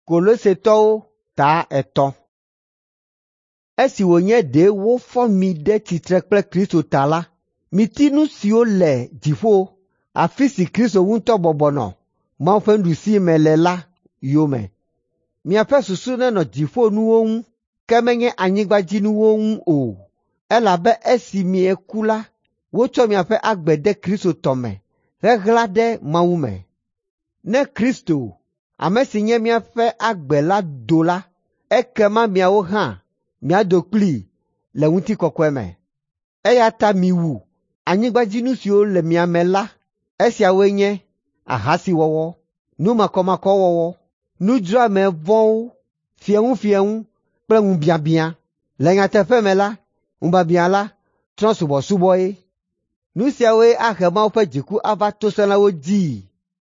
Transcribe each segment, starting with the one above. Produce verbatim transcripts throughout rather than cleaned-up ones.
Kolosetowo ta eton. Esi wonye de wo fo mi de titre kple Kristo ta la, miti nu siwo le dziƒo, afi si Kristo ŋutɔ bɔbɔnɔ Mawu ƒe nuɖusi me le la yome. Miaƒe susu nenɔ dziƒo nuwo ŋu, ke menye anyigbadzinuwo ŋu o. Elabe esi mieku la, wotsɔ miaƒe agbe de Kristo tɔ me, heɣla ɖe Mawu me. Ne Kristo, ame si nye miaƒe agbe la do la, ekema miawo hã miado kplii le ŋutikɔkɔe me. Eya ta miwu anyigbadzinu siwo le mia me la. Esiawoe nye ahasiwɔwɔ, numakɔmakɔwɔwɔ, nudzrame vɔ̃wo, fiẽŋufiẽŋu kple ŋubiãbiã. Le nyateƒe me la, ŋubiãbiã la trɔ̃subɔsubɔe. Nu siawoe ahe Mawu ƒe dziku ava tosẽlawo dzii.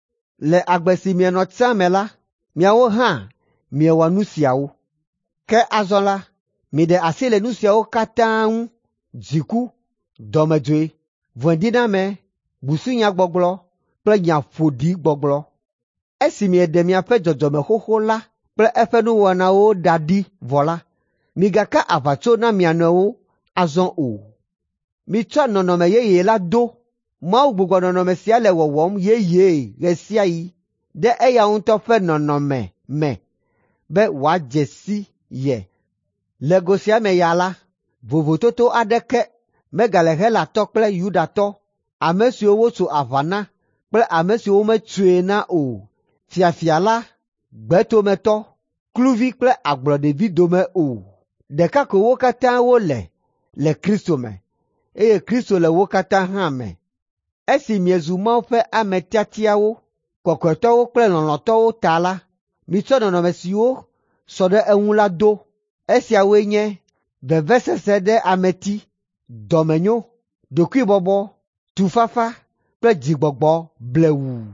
Le agbe si mienɔ tsã me la, miawo hã miewɔ nu siawo. Ke azɔ la, miɖe asi le nu siawo katã ŋu: dziku, dɔmedzoe, vɔ̃ɖiname, busunyagbɔgblɔ kple nya ƒoɖi gbɔgblɔ. Esi mieɖe miaƒe dzɔdzɔme xoxo la kple eƒe nuwɔnawo da ɖi vɔ la, migaka aʋatso na mia nɔewo azɔ o. Mitsɔ nɔnɔme yeye la do. Mawu gbugbɔ nɔnɔme sia le wɔwɔm yeye ɣe sia ɣi ɖe eya ŋutɔ ƒe nɔnɔme me be wòadze si ye. Le go sia me ya la, vovototo aɖeke megale Helatɔ kple Yudatɔ, ame siwo wotso aʋa na kple ame siwo metsoe na o, fiafia la, gbetometɔ, kluvi kple agblɔɖevi dome o. Ɖeka ko wo katã wole le Kristo me, eye Kristo le wo katã hã me. Esi miezu Mawu ƒe ame tiatiawo, kɔkɔetɔwo kple lɔlɔ̃tɔwo ta la, mitsɔ nɔnɔme siwo sɔ ɖe eŋu la do. Esiawoe nye vevesese ɖe ameti, dɔmenyo, ɖokuibɔbɔ, tufafa kple dzigbɔgbɔ blewu.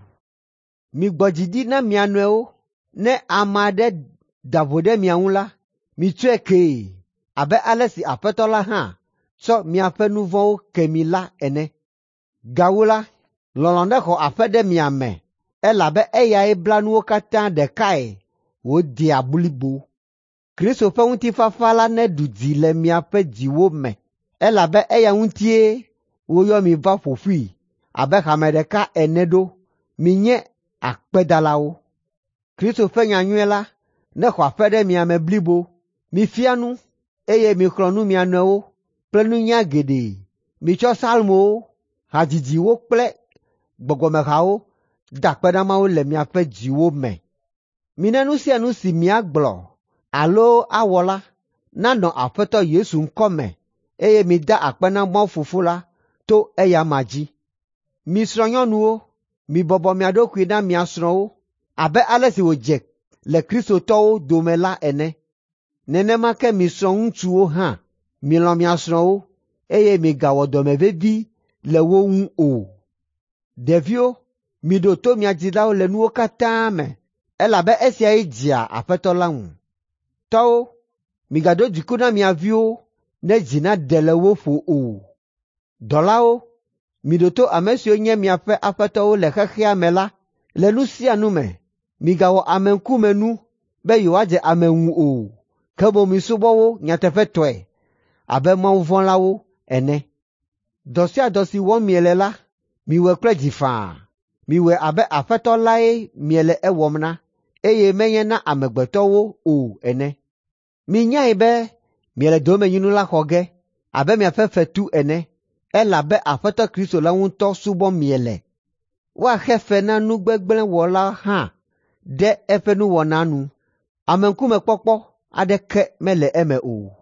Migbɔ dzi ɖi na mia nɔewo. Ne ame aɖe da vo ɖe mia ŋu la, mitsɔe kee, abe ale si Aƒetɔ la hã tsɔ miaƒe nu vɔ̃wo ke mi la ene. Gawu la, lɔlɔ̃ nexɔ aƒe ɖe mia me, elabe eyae bla nuwo katã ɖekae wòdea blibo. Kristo ƒe ŋutifafa la neɖu dzi le miaƒe dziwo me, elabe eya ŋutie woyɔ mi va ƒo ƒui abe hame ɖeka ene ɖo. Minye akpedalawo. Kristo ƒe nyanyuie la nexɔ aƒe ɖe mia me blibo. Mifia nu, eye mixlɔ̃ nu mia nɔewo kple nunya geɖe. Mitsɔ salmowo, hadzidziwo kple gbɔgbɔmehawo da akpe na Mawu le miaƒe dziwo me. Mine nu sia nu si miagblɔ alo awɔ la, nanɔ Aƒetɔ Yesu ŋkɔ me, eye mida akpe na Mawu Fofo la to eya ma dzi. Mi srɔ̃nyɔnuwo, mibɔbɔ mia ɖokui na mia srɔ̃wo abe ale si wòdze le kristotɔwo dome la ene. Nenema ke mi srɔ̃ŋutsuwo hã, milɔ̃ mia srɔ̃wo, eye migawɔ dɔme vevi le wo ŋu o. Ɖeviwo, miɖo to mia dzilawo le nuwo katã me, elabe esiae dzea Aƒetɔ la ŋu. Tɔwo, migaɖo dziku na mia viwo ne dzi naɖe le wo ƒo o. Dɔlawo, miɖo to ame siwo nye miaƒe aƒetɔwo le xexea me la. Le nu sia nu me, migawɔ ame ŋkume nu be yewoadze ame ŋu o, ke boŋ misubɔ wo nyateƒetɔe abe mawuvɔ̃lawo ene. Dɔ sia dɔ si wɔm miele la, miwɔe kple dzi faa. Miwɔe abe Aƒetɔ lae miele ewɔm na, eye menye na amegbetɔwo o ene. Minyae be miele domenyinu la xɔ ge abe miaƒe fetu ene, elabe Aƒetɔ Kristo la ŋutɔ subɔm miele. Woaxe fe na nu gbegblẽ wɔla hã ɖe eƒe nuwɔna nu. Amenkumekpɔkpɔ aɖeke mele eme o.